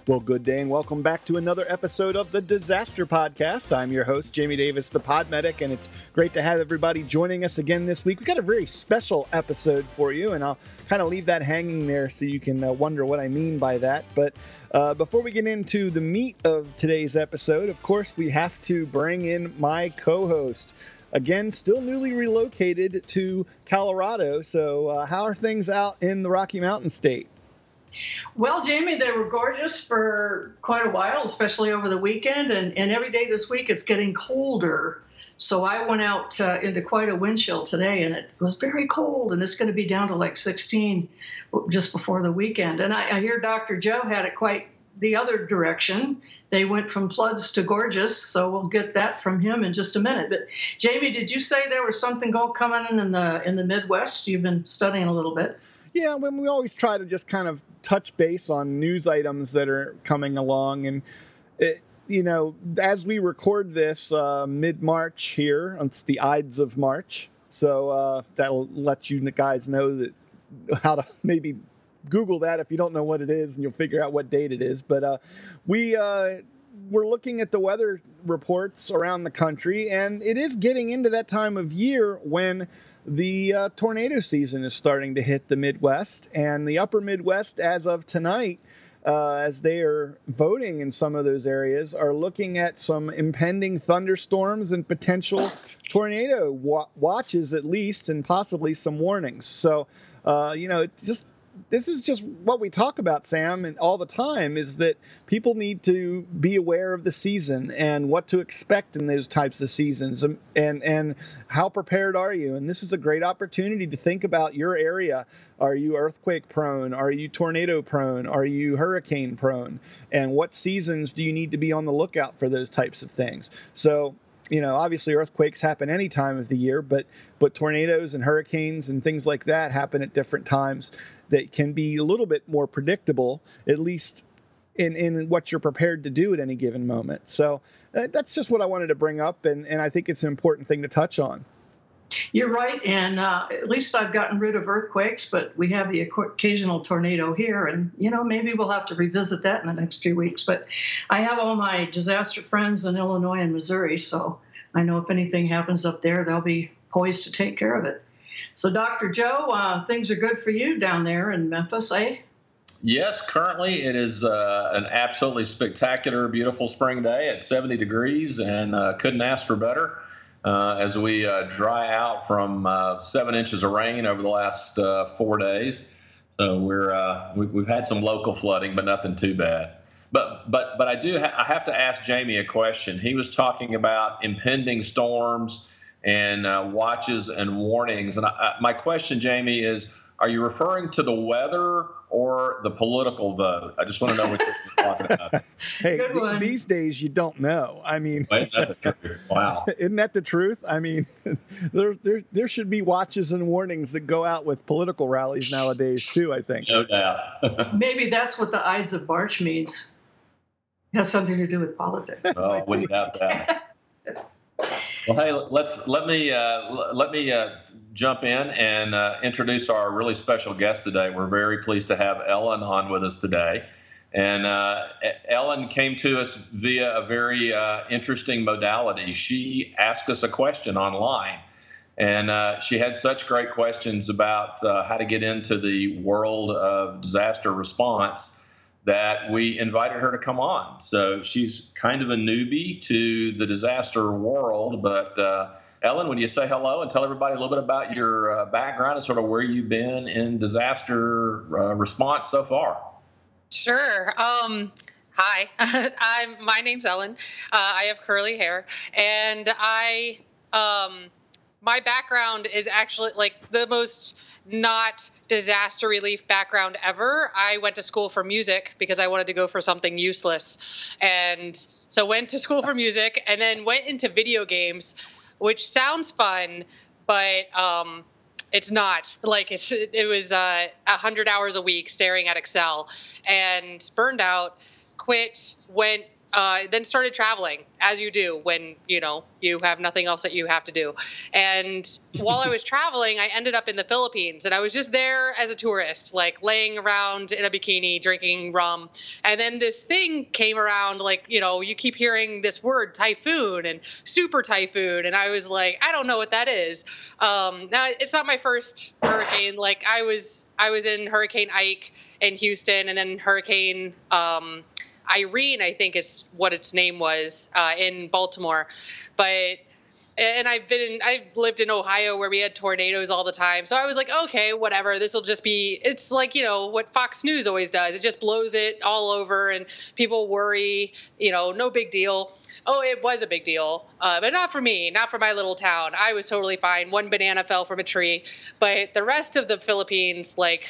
Well, good day and welcome back to another episode of the Disaster Podcast. I'm your host, Jamie Davis, the Pod Medic, and it's great to have everybody joining us again this week. We've got a very special episode for you, and I'll kind of leave that hanging there so you can wonder what I mean by that. But before we get into the meat of today's episode, of course, we have to bring in my co-host. Again, still newly relocated to Colorado. So how are things out in the Rocky Mountain State? Well, Jamie, they were gorgeous for quite a while, especially over the weekend. And every day this week, it's getting colder. So I went out into quite a wind chill today, and it was very cold. And it's going to be down to like 16 just before the weekend. And I hear Dr. Joe had it quite the other direction. They went from floods to gorgeous, so we'll get that from him in just a minute. But Jamie, did you say there was something coming in the Midwest? You've been studying a little bit. Yeah, when we always try to just kind of touch base on news items that are coming along, and as we record this mid-March here, it's the Ides of March, so that'll let you guys know that how to maybe Google that if you don't know what it is, and you'll figure out what date it is. But we're looking at the weather reports around the country, and it is getting into that time of year when the tornado season is starting to hit the Midwest. And the upper Midwest, as of tonight, as they are voting in some of those areas, are looking at some impending thunderstorms and potential tornado watches at least, and possibly some warnings. So, this is just what we talk about, Sam, and all the time, is that people need to be aware of the season and what to expect in those types of seasons, and how prepared are you? And this is a great opportunity to think about your area. Are you earthquake prone? Are you tornado prone? Are you hurricane prone? And what seasons do you need to be on the lookout for those types of things? So, obviously earthquakes happen any time of the year, but tornadoes and hurricanes and things like that happen at different times that can be a little bit more predictable, at least in what you're prepared to do at any given moment. So that's just what I wanted to bring up, and I think it's an important thing to touch on. You're right, and at least I've gotten rid of earthquakes, but we have the occasional tornado here, and, maybe we'll have to revisit that in the next few weeks. But I have all my disaster friends in Illinois and Missouri, so I know if anything happens up there, they'll be poised to take care of it. So, Dr. Joe, things are good for you down there in Memphis, eh? Yes, currently it is an absolutely spectacular, beautiful spring day at 70 degrees, and couldn't ask for better. As we dry out from 7 inches of rain over the last 4 days. So we've had some local flooding, but nothing too bad. But I have to ask Jamie a question. He was talking about impending storms and watches and warnings. And my question, Jamie, is, are you referring to the weather or the political vote? I just want to know what you're talking about. Hey, these days you don't know. I mean, isn't that the truth? Wow. Isn't that the truth? I mean, there should be watches and warnings that go out with political rallies nowadays too, I think. No doubt. Maybe that's what the Ides of March means. It has something to do with politics. Oh, I wouldn't doubt that. Well, hey, let me jump in and introduce our really special guest today. We're very pleased to have Ellen on with us today. And Ellen came to us via a very interesting modality. She asked us a question online, and she had such great questions about how to get into the world of disaster response that we invited her to come on. So she's kind of a newbie to the disaster world, but Ellen, would you say hello and tell everybody a little bit about your background and sort of where you've been in disaster response so far? Sure. Hi, my name's Ellen. I have curly hair, and my background is actually like the most not disaster relief background ever. I went to school for music because I wanted to go for something useless. And so went to school for music and then went into video games, which sounds fun, but it's not. Like it was 100 hours a week staring at Excel and burned out, quit, went then started traveling, as you do when, you have nothing else that you have to do. And while I was traveling, I ended up in the Philippines, and I was just there as a tourist, like laying around in a bikini, drinking rum. And then this thing came around, like, you keep hearing this word, typhoon and super typhoon. And I was like, I don't know what that is. Now, it's not my first hurricane. Like, I was in Hurricane Ike in Houston, and then Hurricane Irene, I think is what its name was, in Baltimore. And I've lived in Ohio where we had tornadoes all the time. So I was like, okay, whatever. This will just be, it's like, what Fox News always does. It just blows it all over and people worry, no big deal. Oh, it was a big deal. But not for me, not for my little town. I was totally fine. One banana fell from a tree. But the rest of the Philippines, like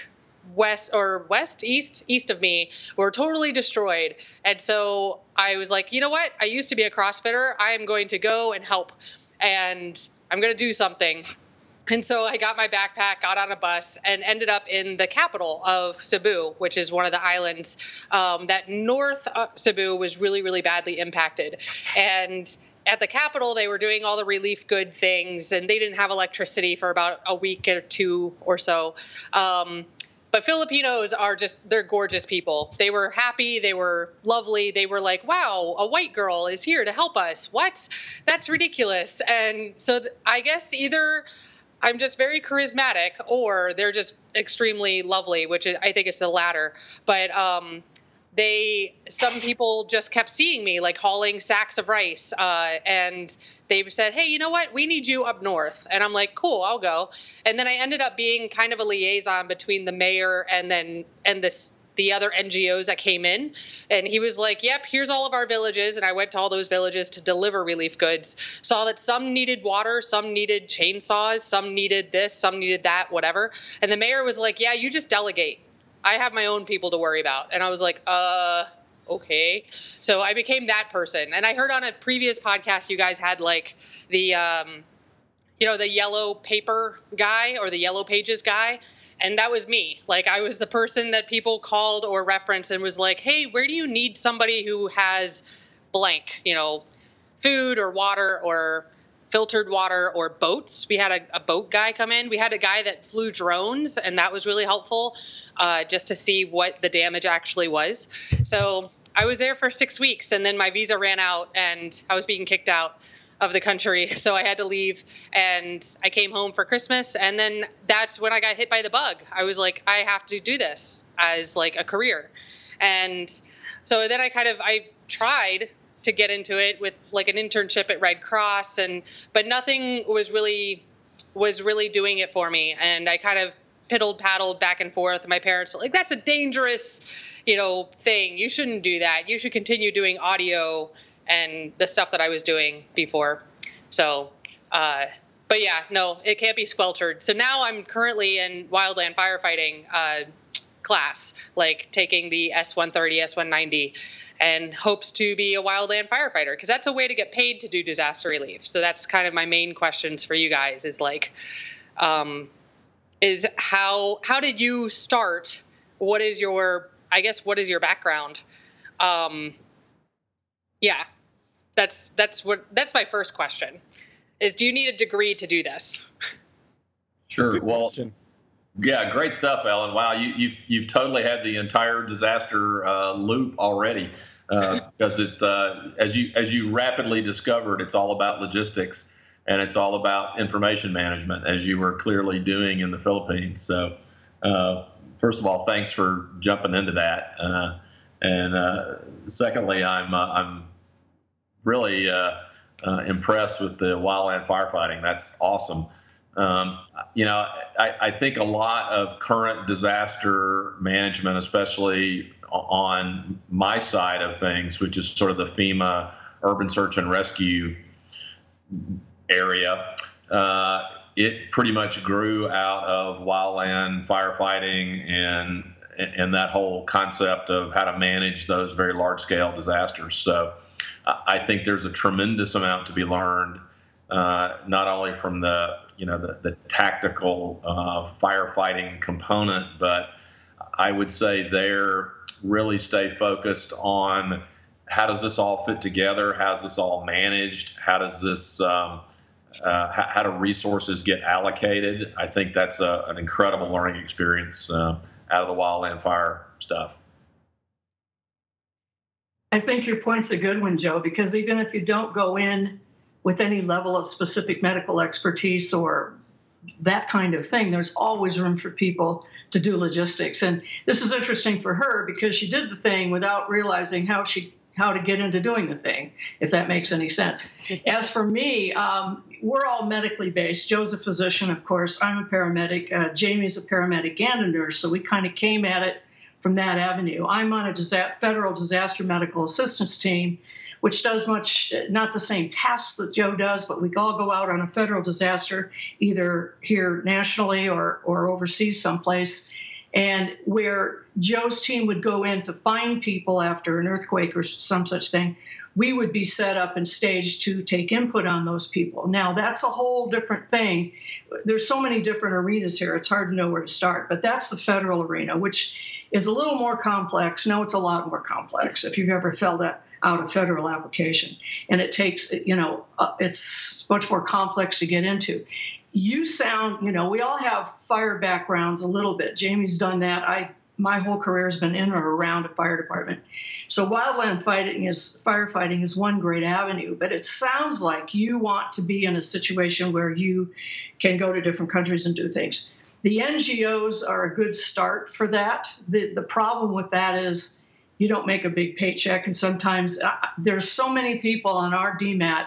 east of me, were totally destroyed. And so I was like, you know what? I used to be a CrossFitter. I am going to go and help. And I'm going to do something. And so I got my backpack, got on a bus, and ended up in the capital of Cebu, which is one of the islands that north Cebu was really, really badly impacted. And at the capital, they were doing all the relief good things, and they didn't have electricity for about a week or two or so. But Filipinos they're gorgeous people. They were happy. They were lovely. They were like, wow, a white girl is here to help us. What? That's ridiculous. And so I guess either I'm just very charismatic or they're just extremely lovely, which I think is the latter. But some people just kept seeing me, like hauling sacks of rice. And they said, hey, you know what? We need you up north. And I'm like, cool, I'll go. And then I ended up being kind of a liaison between the mayor and the other NGOs that came in. And he was like, yep, here's all of our villages. And I went to all those villages to deliver relief goods. Saw that some needed water, some needed chainsaws, some needed this, some needed that, whatever. And the mayor was like, yeah, you just delegate. I have my own people to worry about. And I was like, okay. So I became that person. And I heard on a previous podcast, you guys had like the yellow paper guy or the yellow pages guy. And that was me. Like, I was the person that people called or referenced and was like, hey, where do you need somebody who has blank, food or water or filtered water or boats? We had a boat guy come in. We had a guy that flew drones, and that was really helpful. Just to see what the damage actually was. So I was there for 6 weeks, and then my visa ran out, and I was being kicked out of the country. So I had to leave, and I came home for Christmas, and then that's when I got hit by the bug. I was like, I have to do this as like a career. And so then I tried to get into it with like an internship at Red Cross, but nothing was really doing it for me. And I kind of paddled back and forth. My parents were like, that's a dangerous, thing. You shouldn't do that. You should continue doing audio and the stuff that I was doing before. So, but yeah, no, it can't be squelched. So now I'm currently in wildland firefighting class, like taking the S-130, S-190, and hopes to be a wildland firefighter, because that's a way to get paid to do disaster relief. So that's kind of my main questions for you guys is like, is how did you start? What is your background? Yeah, that's my first question. Is do you need a degree to do this? Sure. Good well, question. Yeah, great stuff, Ellen. Wow, you've totally had the entire disaster loop already, because as you rapidly discovered, it's all about logistics. And it's all about information management, as you were clearly doing in the Philippines. So, first of all, thanks for jumping into that. And secondly, I'm really impressed with the wildland firefighting. That's awesome. I think a lot of current disaster management, especially on my side of things, which is sort of the FEMA urban search and rescue area, it pretty much grew out of wildland firefighting and that whole concept of how to manage those very large-scale disasters. So I think there's a tremendous amount to be learned, not only from the tactical firefighting component, but I would say really stay focused on how does this all fit together? How's this all managed? How does this how do resources get allocated? I think that's an incredible learning experience out of the wildland fire stuff. I think your point's a good one, Joe, because even if you don't go in with any level of specific medical expertise or that kind of thing, there's always room for people to do logistics. And this is interesting for her because she did the thing without realizing how to get into doing the thing, if that makes any sense. As for me, we're all medically based. Joe's a physician, of course. I'm a paramedic. Jamie's a paramedic and a nurse, so we kind of came at it from that avenue. I'm on a federal disaster medical assistance team, which does not the same tasks that Joe does, but we all go out on a federal disaster, either here nationally or overseas someplace. And where Joe's team would go in to find people after an earthquake or some such thing, we would be set up and staged to take input on those people. Now, that's a whole different thing. There's so many different arenas here, it's hard to know where to start. But that's the federal arena, which is a little more complex. No, it's a lot more complex if you've ever filled out a federal application. And it takes, it's much more complex to get into. You sound, we all have fire backgrounds a little bit. Jamie's done that. My whole career has been in or around a fire department. So wildland firefighting is one great avenue, but it sounds like you want to be in a situation where you can go to different countries and do things. The NGOs are a good start for that. The problem with that is you don't make a big paycheck, and sometimes there's so many people on our DMAT,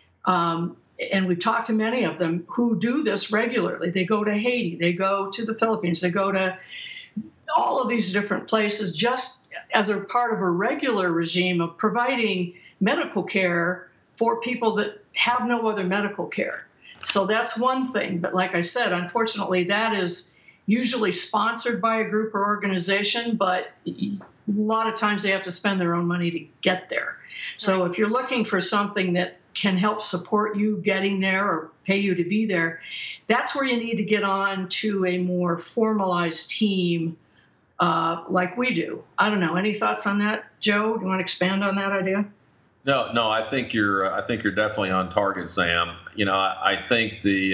and we've talked to many of them who do this regularly. They go to Haiti, they go to the Philippines, they go to all of these different places just as a part of a regular regime of providing medical care for people that have no other medical care. So that's one thing. But like I said, unfortunately, that is usually sponsored by a group or organization, but a lot of times they have to spend their own money to get there. So if you're looking for something that can help support you getting there or pay you to be there, that's where you need to get on to a more formalized team like we do. I don't know. Any thoughts on that, Joe? Do you want to expand on that idea? No. I think you're definitely on target, Sam. I think the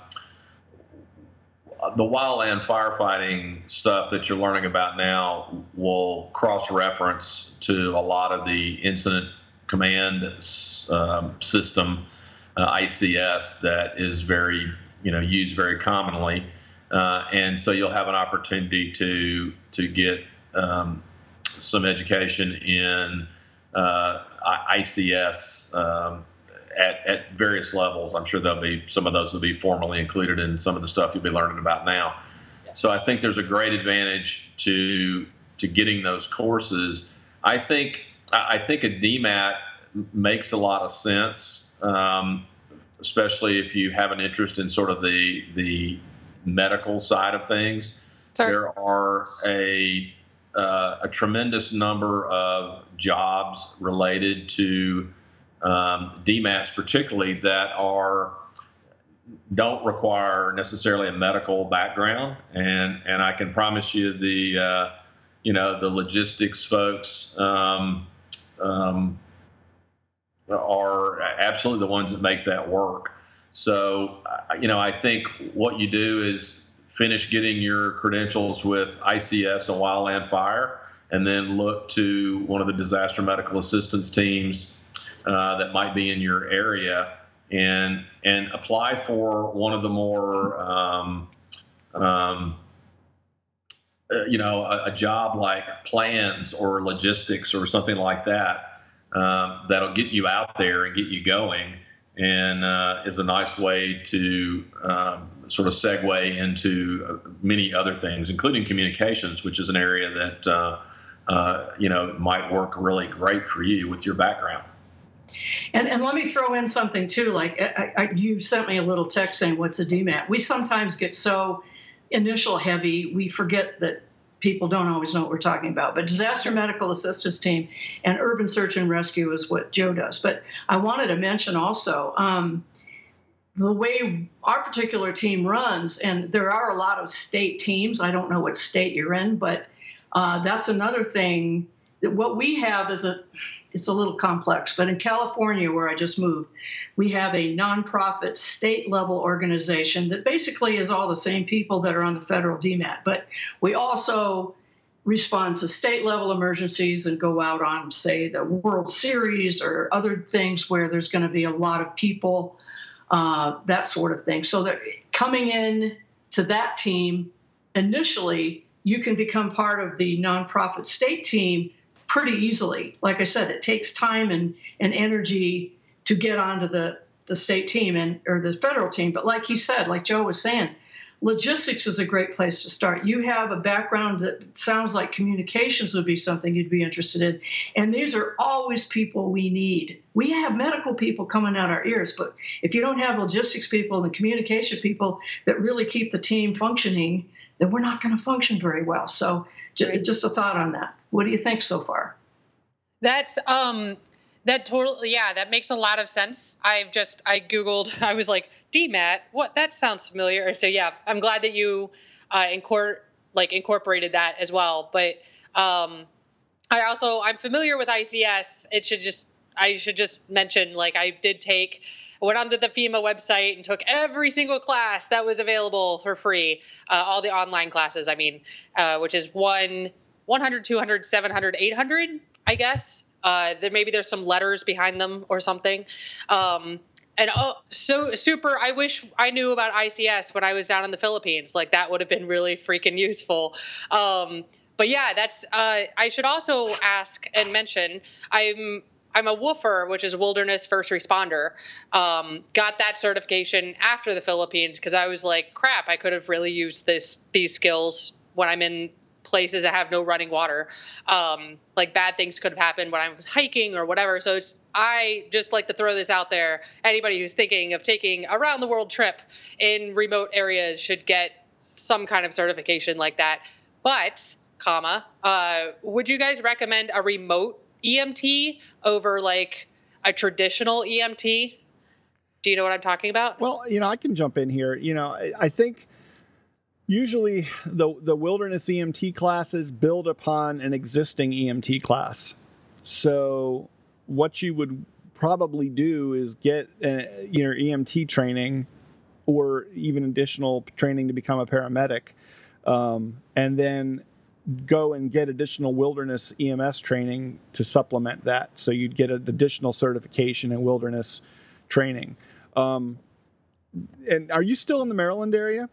wildland firefighting stuff that you're learning about now will cross-reference to a lot of the incident command system, ICS, that is very used very commonly. And so you'll have an opportunity to get some education in ICS at various levels. I'm sure some of those will be formally included in some of the stuff you'll be learning about now. Yeah. So I think there's a great advantage to getting those courses. I think a DMAT makes a lot of sense, especially if you have an interest in sort of the medical side of things. Sorry. There are a tremendous number of jobs related to DMATs, particularly that don't require necessarily a medical background, and I can promise you the logistics folks are absolutely the ones that make that work. So, I think what you do is finish getting your credentials with ICS and wildland fire, and then look to one of the disaster medical assistance teams that might be in your area, and apply for one of the more, a job like plans or logistics or something like that, that'll get you out there and get you going, and is a nice way to sort of segue into many other things, including communications, which is an area that might work really great for you with your background. And let me throw in something too. Like you sent me a little text saying, "What's a DMAT?" We sometimes get so initial heavy we forget that people don't always know what we're talking about. But disaster medical assistance team and urban search and rescue is what Joe does. But I wanted to mention also the way our particular team runs, and there are a lot of state teams. I don't know what state you're in, but that's another thing what we have is it's a little complex, but in California, where I just moved, we have a nonprofit state level organization that basically is all the same people that are on the federal DMAT. But we also respond to state level emergencies and go out on, say, the World Series or other things where there's going to be a lot of people, that sort of thing. So that coming in to that team, initially, you can become part of the nonprofit state team pretty easily. Like I said, it takes time and energy to get onto the state team or the federal team. But like he said, like Joe was saying, logistics is a great place to start. You have a background that sounds like communications would be something you'd be interested in. And these are always people we need. We have medical people coming out our ears, but if you don't have logistics people and the communication people that really keep the team functioning, then we're not going to function very well. So just a thought on that. What do you think so far? That makes a lot of sense. I Googled, I was like, DMAT, what? That sounds familiar. So yeah, I'm glad that you incorporated that as well. But I'm familiar with ICS. I should just mention, I went onto the FEMA website and took every single class that was available for free, all the online classes, which is 100, 200, 700, 800, I guess. Maybe there's some letters behind them or something. So super, I wish I knew about ICS when I was down in the Philippines. That would have been really freaking useful. But yeah, I should also ask and mention, I'm a WWOOFer, which is Wilderness First Responder. Got that certification after the Philippines because I was like, crap, I could have really used these skills when I'm in places that have no running water. Bad things could have happened when I was hiking or whatever. So I just like to throw this out there. Anybody who's thinking of taking a round the world trip in remote areas should get some kind of certification like that. But, would you guys recommend a remote EMT over a traditional EMT? Do you know what I'm talking about? Well, I can jump in here. I think usually the wilderness EMT classes build upon an existing EMT class. So what you would probably do is get your EMT training or even additional training to become a paramedic, and then go and get additional wilderness EMS training to supplement that. So you'd get an additional certification in wilderness training. And are you still in the Maryland area?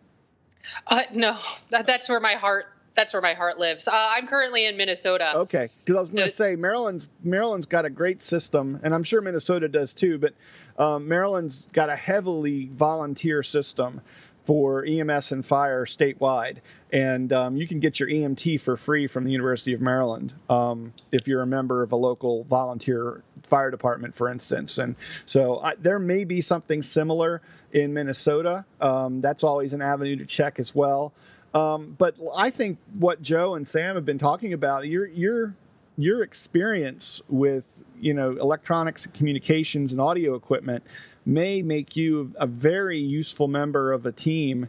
No, that's where my heart lives. I'm currently in Minnesota. Okay, because I was going to say Maryland's got a great system, and I'm sure Minnesota does too. But Maryland's got a heavily volunteer system for EMS and fire statewide, and you can get your EMT for free from the University of Maryland if you're a member of a local volunteer fire department, for instance. And so there may be something similar in Minnesota. That's always an avenue to check as well. But I think what Joe and Sam have been talking about, your experience with electronics, communications, and audio equipment may make you a very useful member of a team,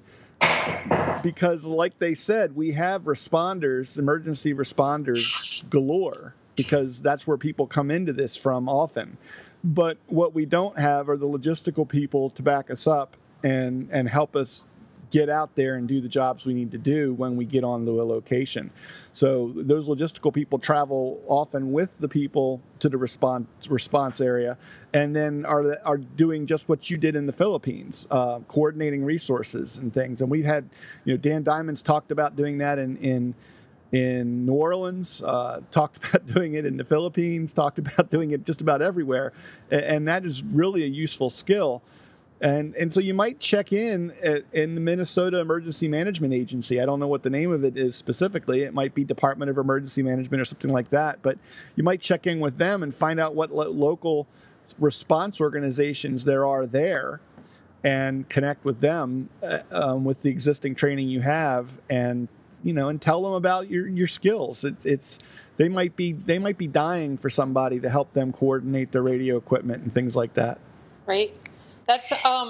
because like they said, we have emergency responders galore, because that's where people come into this from often. But what we don't have are the logistical people to back us up and help us get out there and do the jobs we need to do when we get onto a location. So those logistical people travel often with the people to the response area, and then are doing just what you did in the Philippines, coordinating resources and things. And we've had, Dan Diamond's talked about doing that in New Orleans, talked about doing it in the Philippines, talked about doing it just about everywhere. And that is really a useful skill. And so you might check in the Minnesota Emergency Management Agency. I don't know what the name of it is specifically. It might be Department of Emergency Management or something like that. But you might check in with them and find out what local response organizations there are there, and connect with them with the existing training you have, and tell them about your skills. They might be dying for somebody to help them coordinate their radio equipment and things like that. Right. That's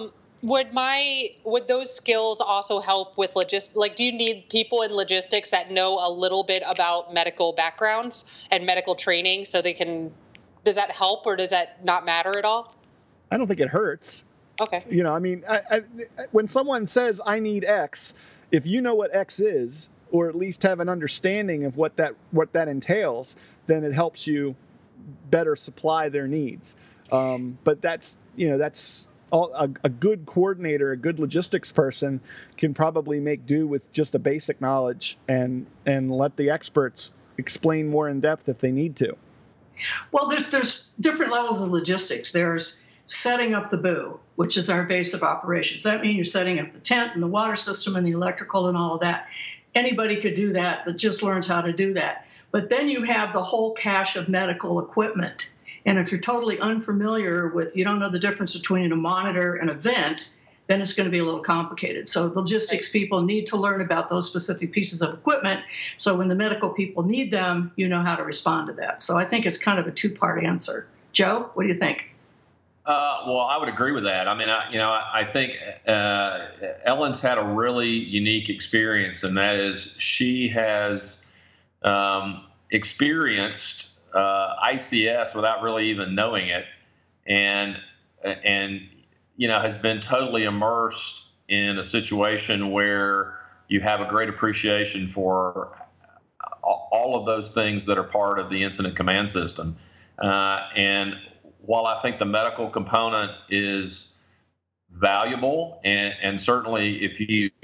would those skills also help with logistics? Like, do you need people in logistics that know a little bit about medical backgrounds and medical training so they can, does that help or does that not matter at all? I don't think it hurts. Okay. You know, I mean, when someone says I need X, if you know what X is, or at least have an understanding of what that entails, then it helps you better supply their needs. But that's a good coordinator, a good logistics person can probably make do with just a basic knowledge and let the experts explain more in depth if they need to. Well, there's different levels of logistics. There's setting up the boo, which is our base of operations. That means you're setting up the tent and the water system and the electrical and all of that. Anybody could do that just learns how to do that. But then you have the whole cache of medical equipment. And if you're totally unfamiliar with, you don't know the difference between a monitor and a vent, then it's going to be a little complicated. So logistics people need to learn about those specific pieces of equipment. So when the medical people need them, you know how to respond to that. So I think it's kind of a two-part answer. Joe, what do you think? Well, I would agree with that. I mean, I think Ellen's had a really unique experience, and that is she has experienced ICS without really even knowing it, and has been totally immersed in a situation where you have a great appreciation for all of those things that are part of the incident command system, and while I think the medical component is valuable, and certainly if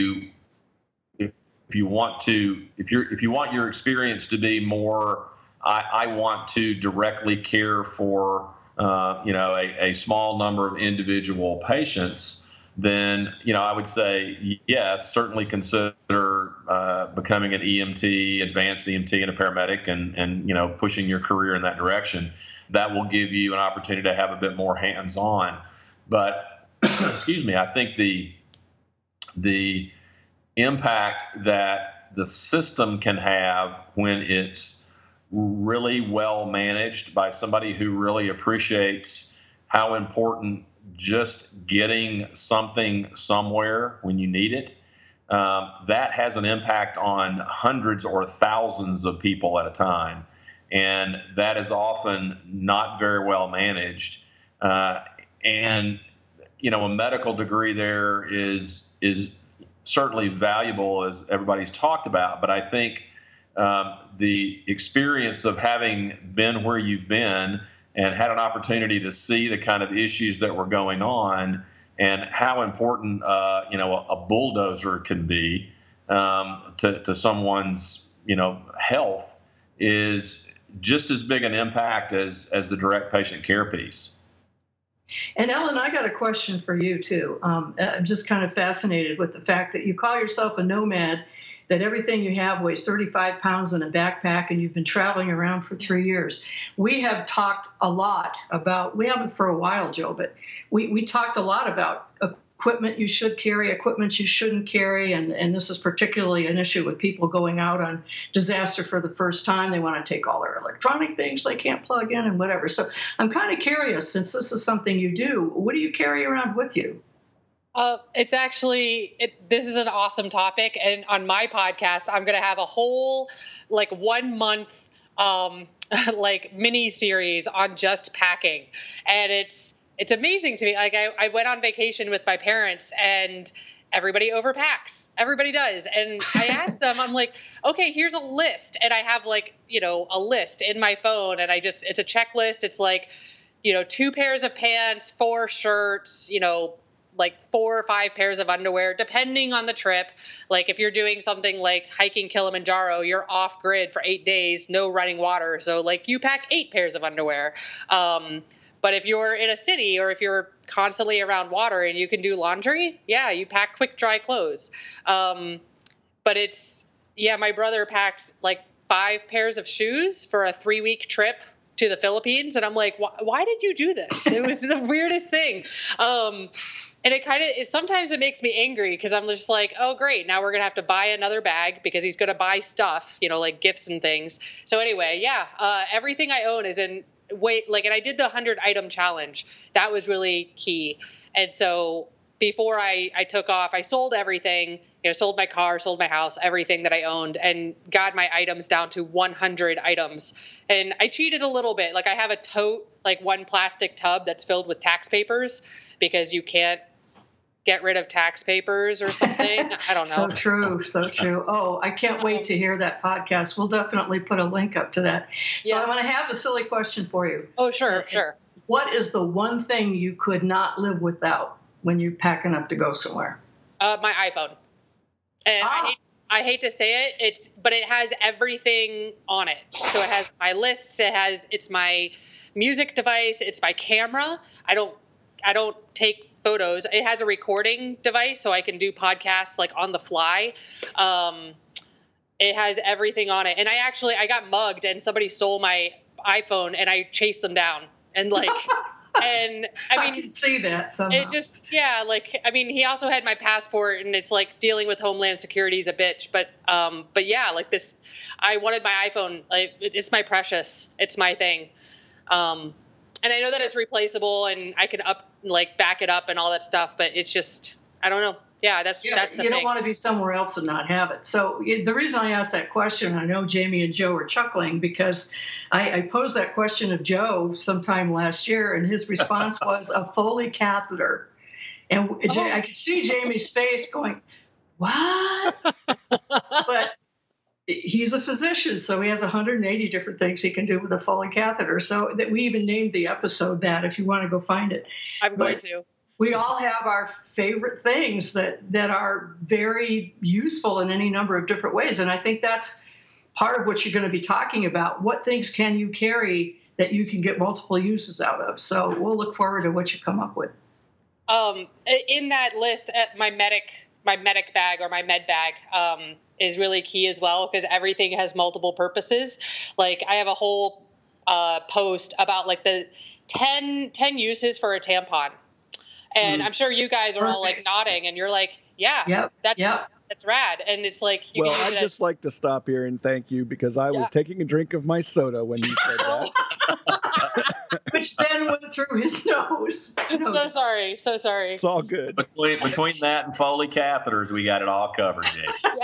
you want your experience to be more, I want to directly care for a small number of individual patients, then I would say yes, certainly consider becoming an EMT, advanced EMT, and a paramedic, and pushing your career in that direction. That will give you an opportunity to have a bit more hands-on. But excuse me, I think the impact that the system can have when it's really well managed by somebody who really appreciates how important just getting something somewhere when you need it, that has an impact on hundreds or thousands of people at a time. And that is often not very well managed. And a medical degree there is certainly valuable, as everybody's talked about. But I think the experience of having been where you've been and had an opportunity to see the kind of issues that were going on and how important a bulldozer can be to someone's health is just as big an impact as the direct patient care piece. And Ellen, I got a question for you too. I'm just kind of fascinated with the fact that you call yourself a nomad, that everything you have weighs 35 pounds in a backpack, and you've been traveling around for 3 years. We have talked a lot about, we haven't for a while, Joe, but we talked a lot about equipment you should carry, equipment you shouldn't carry, and this is particularly an issue with people going out on disaster for the first time. They want to take all their electronic things they can't plug in and whatever. So I'm kind of curious, since this is something you do, what do you carry around with you? It's actually, this is an awesome topic. And on my podcast, I'm going to have a whole 1 month mini series on just packing. And it's amazing to me. Like I went on vacation with my parents and everybody overpacks. Everybody does. And I asked them, I'm like, okay, here's a list. And I have a list in my phone, and it's a checklist. It's 2 pairs of pants, 4 shirts, 4 or 5 pairs of underwear, depending on the trip. Like if you're doing something like hiking Kilimanjaro, you're off grid for 8 days, no running water. So you pack 8 pairs of underwear. But if you're in a city or if you're constantly around water and you can do laundry, yeah, you pack quick dry clothes. But my brother packs 5 pairs of shoes for a 3-week trip to the Philippines. And I'm like, why did you do this? It was the weirdest thing. And sometimes it makes me angry because I'm just like, oh, great. Now we're going to have to buy another bag because he's going to buy stuff, gifts and things. So anyway, everything I own is in weight. And I did the 100 item challenge. That was really key. And so before I took off, I sold everything, sold my car, sold my house, everything that I owned, and got my items down to 100 items. And I cheated a little bit. Like I have a tote, like one plastic tub that's filled with tax papers because you can't get rid of tax papers or something. I don't know. So true. Oh, I can't wait to hear that podcast. We'll definitely put a link up to that. So I'm going to have a silly question for you. Oh, sure. What is the one thing you could not live without when you're packing up to go somewhere? My iPhone. And I hate to say it, but it has everything on it. So it has my lists, it's my music device, it's my camera. I don't take photos. It has a recording device, so I can do podcasts like on the fly. It has everything on it. And I got mugged, and somebody stole my iPhone, and I chased them down. And like, and I mean, I can see that somehow. He also had my passport, and it's like dealing with Homeland Security is a bitch. But yeah, like this, I wanted my iPhone. Like, it's my precious. It's my thing. And I know that it's replaceable, and I can back it up and all that stuff. But it's just, I don't know. Yeah, that's the thing. You don't want to be somewhere else and not have it. So the reason I asked that question, I know Jamie and Joe are chuckling because I posed that question of Joe sometime last year, and his response was a Foley catheter. And I could see Jamie's face going, what? But he's a physician, so he has 180 different things he can do with a Foley catheter. So that we even named the episode that, if you want to go find it. I'm going to. We all have our favorite things that are very useful in any number of different ways. And I think that's part of what you're going to be talking about. What things can you carry that you can get multiple uses out of? So we'll look forward to what you come up with. In that list, my medic bag or my med bag is really key as well, because everything has multiple purposes. Like I have a whole post about like the 10 uses for a tampon. And I'm sure you guys are all like nodding, and you're like, "Yeah, that's rad." And it's like, I'd just like to stop here and thank you, because I was taking a drink of my soda when you said that, which then went through his nose. So sorry. It's all good. Between that and Foley catheters, we got it all covered, Jake.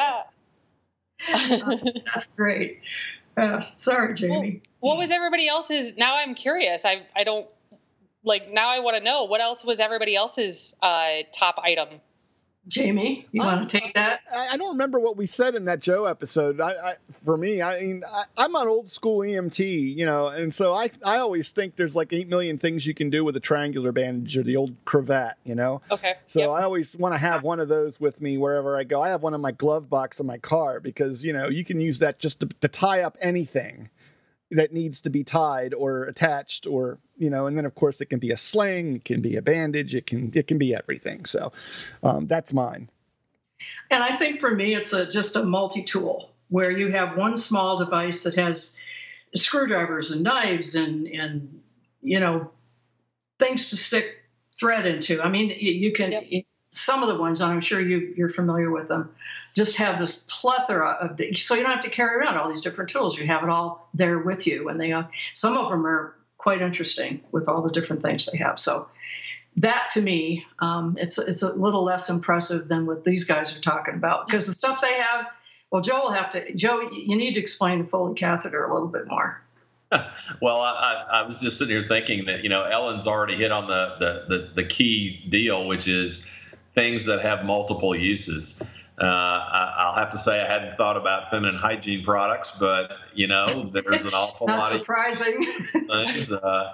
Yeah, that's great. Sorry, Jamie. What was everybody else's? Now I'm curious. I don't. Like, now I want to know, what else was everybody else's top item? Jamie, you want to take that? I don't remember what we said in that Joe episode. For me, I'm an old school EMT, and so I always think there's like 8 million things you can do with a triangular bandage or the old cravat, Okay. So I always want to have one of those with me wherever I go. I have one in my glove box in my car because, you can use that just to tie up anything that needs to be tied or attached, or and then of course it can be a sling, it can be a bandage, it can be everything. So that's mine. And I think for me it's just a multi-tool where you have one small device that has screwdrivers and knives and things to stick thread into. I mean, you can some of the ones, and I'm sure you're familiar with them, just have this plethora of, so you don't have to carry around all these different tools. You have it all there with you, and some of them are quite interesting with all the different things they have. So that to me, it's a little less impressive than what these guys are talking about, because the stuff they have. Well, Joe, you need to explain the Foley catheter a little bit more. Well, I was just sitting here thinking that Ellen's already hit on the key deal, which is things that have multiple uses. I'll have to say I hadn't thought about feminine hygiene products, but there's an awful lot of surprising things.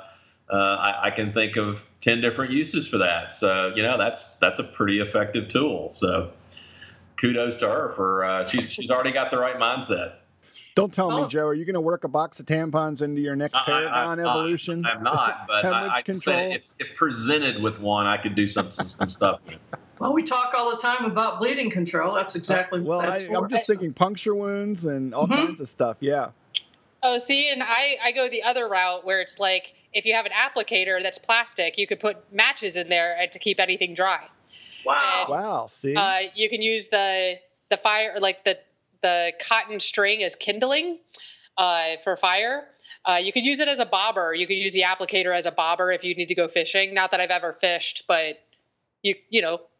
I can think of 10 different uses for that. So that's a pretty effective tool. So kudos to her for she's already got the right mindset. Don't tell me, Joe, are you going to work a box of tampons into your next Paragon evolution? I'm not, but I can say if presented with one, I could do some stuff with it. Well, we talk all the time about bleeding control. That's exactly what that's for. I'm just thinking puncture wounds and all kinds of stuff, yeah. Oh, see, and I go the other route where it's like, if you have an applicator that's plastic, you could put matches in there to keep anything dry. Wow. Wow, see? You can use the fire, like the cotton string as kindling for fire. You could use it as a bobber. You could use the applicator as a bobber if you need to go fishing. Not that I've ever fished, but you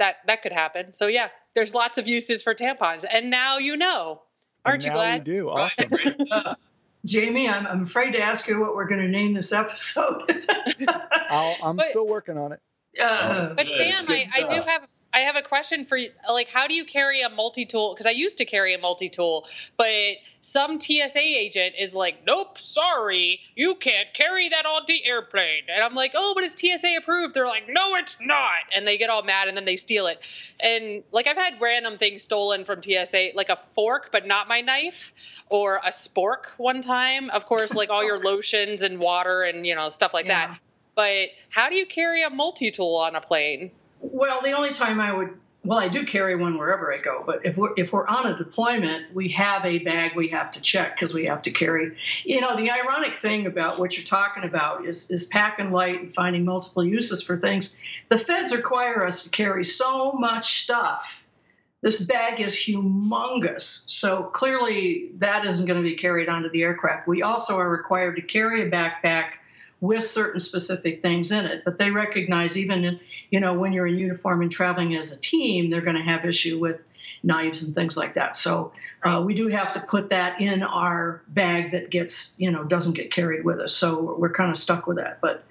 that could happen. So yeah, there's lots of uses for tampons. And now you know. Aren't you glad? We do. Awesome. Jamie, I'm afraid to ask you what we're going to name this episode. I'm still working on it. But Sam, I have a question for you. Like, how do you carry a multi-tool? Because I used to carry a multi-tool, but some TSA agent is like, nope, sorry, you can't carry that on the airplane. And I'm like, oh, but it's TSA approved. They're like, no, it's not. And they get all mad and then they steal it. And like, I've had random things stolen from TSA, like a fork, but not my knife, or a spork one time. Of course, like all your lotions and water and, stuff like that. But how do you carry a multi-tool on a plane? Well, the only time I do carry one wherever I go, but if we're on a deployment, we have a bag we have to check because we have to carry. The ironic thing about what you're talking about is packing light and finding multiple uses for things. The feds require us to carry so much stuff. This bag is humongous, so clearly that isn't going to be carried onto the aircraft. We also are required to carry a backpack with certain specific things in it, but they recognize even when you're in uniform and traveling as a team, they're going to have issue with knives and things like that. So we do have to put that in our bag that gets doesn't get carried with us. So we're kind of stuck with that. But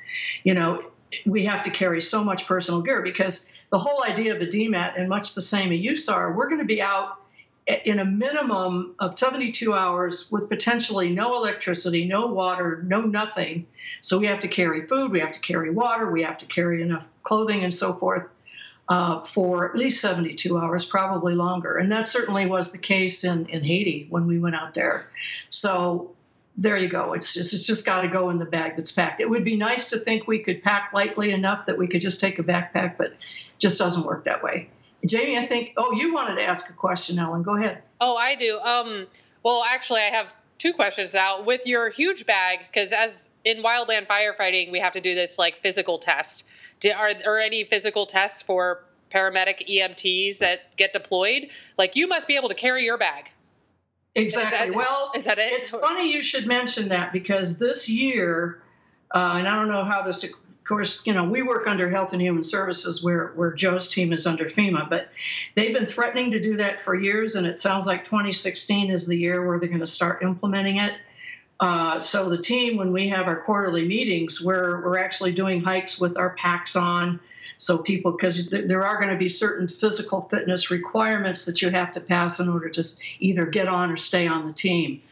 we have to carry so much personal gear because the whole idea of a DMAT, and much the same as USAR, we're going to be out in a minimum of 72 hours with potentially no electricity, no water, no nothing. So we have to carry food, we have to carry water, we have to carry enough clothing and so forth for at least 72 hours, probably longer. And that certainly was the case in Haiti when we went out there. So there you go. It's just got to go in the bag that's packed. It would be nice to think we could pack lightly enough that we could just take a backpack, but it just doesn't work that way. Jamie, I think, you wanted to ask a question, Ellen. Go ahead. Oh, I do. Well, actually, I have two questions now. With your huge bag, because as in wildland firefighting, we have to do this physical test. Are there any physical tests for paramedic EMTs that get deployed? You must be able to carry your bag. Exactly. Is that it? It's funny you should mention that because this year, and I don't know how this, of course, we work under Health and Human Services where Joe's team is under FEMA, but they've been threatening to do that for years, and it sounds like 2016 is the year where they're going to start implementing it. So the team, when we have our quarterly meetings, we're actually doing hikes with our packs on. So people, because there are going to be certain physical fitness requirements that you have to pass in order to either get on or stay on the team.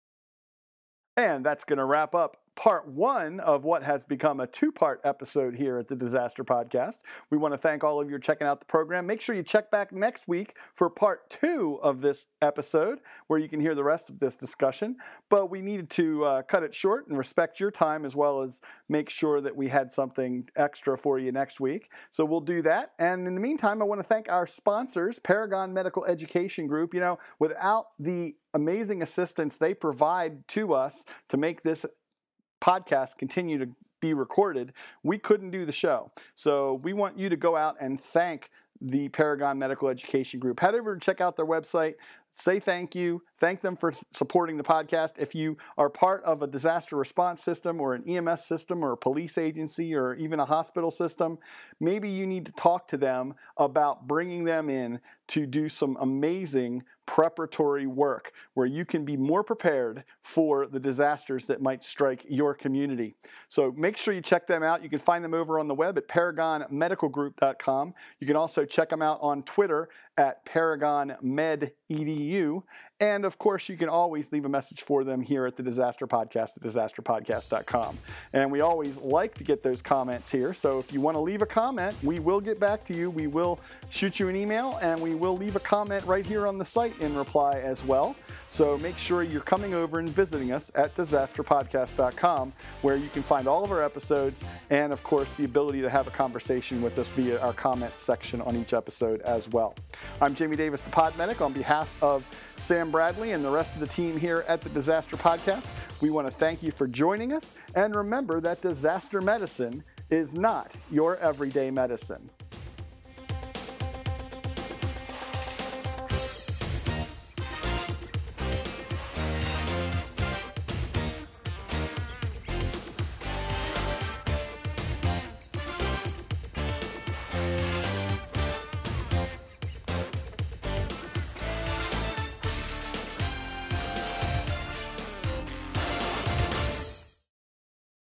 And that's going to wrap up part one of what has become a two-part episode here at the Disaster Podcast. We want to thank all of you for checking out the program. Make sure you check back next week for part two of this episode, where you can hear the rest of this discussion. But we needed to cut it short and respect your time, as well as make sure that we had something extra for you next week. So we'll do that. And in the meantime, I want to thank our sponsors, Paragon Medical Education Group. Without the amazing assistance they provide to us to make this podcast continue to be recorded, we couldn't do the show. So we want you to go out and thank the Paragon Medical Education Group. Head over and check out their website. Say thank you. Thank them for supporting the podcast. If you are part of a disaster response system or an EMS system or a police agency or even a hospital system, maybe you need to talk to them about bringing them in to do some amazing preparatory work where you can be more prepared for the disasters that might strike your community. So make sure you check them out. You can find them over on the web at paragonmedicalgroup.com. You can also check them out on Twitter at paragonmededu. And of course, you can always leave a message for them here at the Disaster Podcast at disasterpodcast.com. And we always like to get those comments here. So if you want to leave a comment, we will get back to you. We will shoot you an email and we will leave a comment right here on the site in reply as well. So make sure you're coming over and visiting us at disasterpodcast.com, where you can find all of our episodes and, of course, the ability to have a conversation with us via our comments section on each episode as well. I'm Jamie Davis, the Pod Medic, on behalf of Sam Bradley and the rest of the team here at the Disaster Podcast. We want to thank you for joining us, and remember that disaster medicine is not your everyday medicine.